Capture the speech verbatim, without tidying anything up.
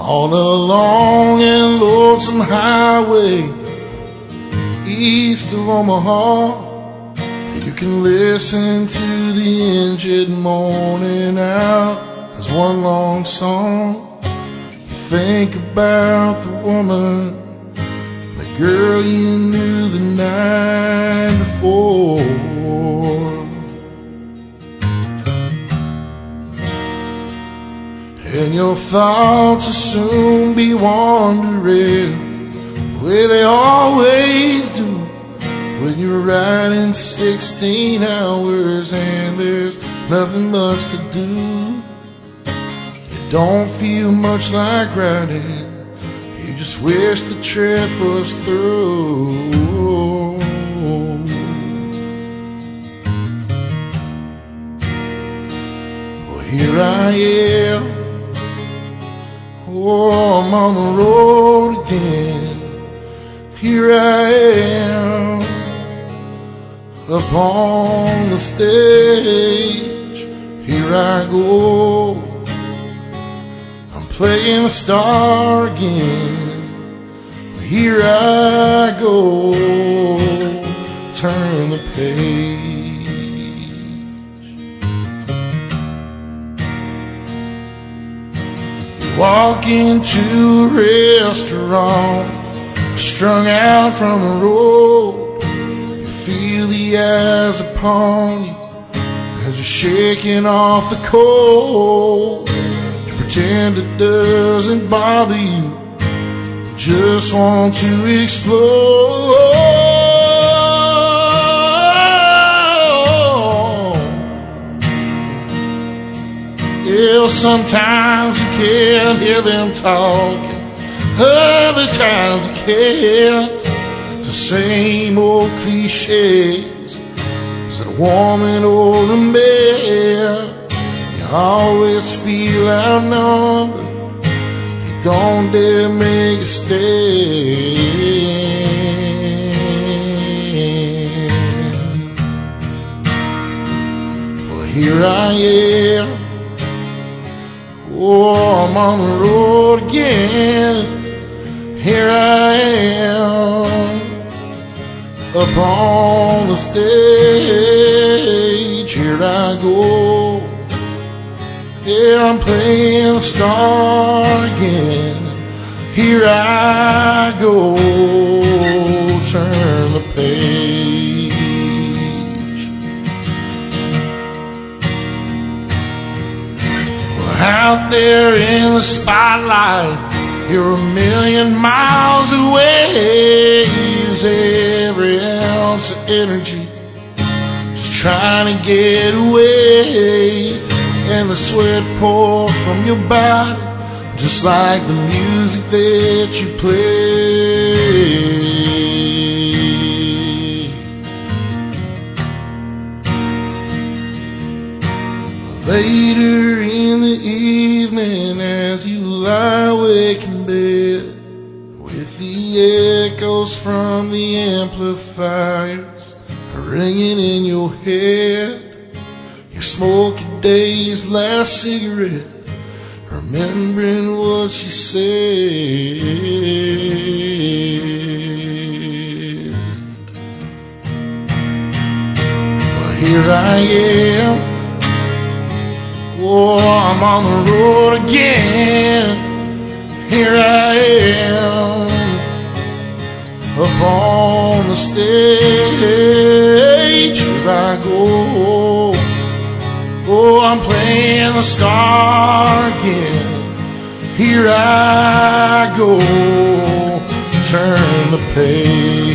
on a long and lonesome highway east of Omaha. You can listen to the engine moaning out as one long song. You think about the woman, the girl you knew the night before. And your thoughts will soon be wandering the way they always do when you're riding sixteen hours and there's nothing much to do. You don't feel much like riding, you just wish the trip was through. Well, here I am, oh, I'm on the road again. Here I am, up on the stage. Here I go, I'm playing the star again. Here I go, turn the page. Walk into a restaurant, strung out from the road. You feel the eyes upon you as you're shaking off the cold. You pretend it doesn't bother you, you just want to explode. Yeah, sometimes you can't hear them talking, other times you can't. It's the same old cliches. Is it a woman or a man? You always feel outnumbered, you don't dare make a stand. Well, here I am, oh, I'm on the road again. Here I am, up on the stage. Here I go, yeah, I'm playing the star again. Here I go, turn the page. Out there in the spotlight, you're a million miles away. Use every ounce of energy, just trying to get away. And the sweat pours from your body, just like the music that you play. Later in the evening, as you lie awake in bed, with the echoes from the amplifiers ringing in your head, you smoke your day's last cigarette, remembering what she said. Well, here I am, oh, I'm on the road again. Here I am, up on the stage. Here I go, oh, I'm playing the star again. Here I go, turn the page.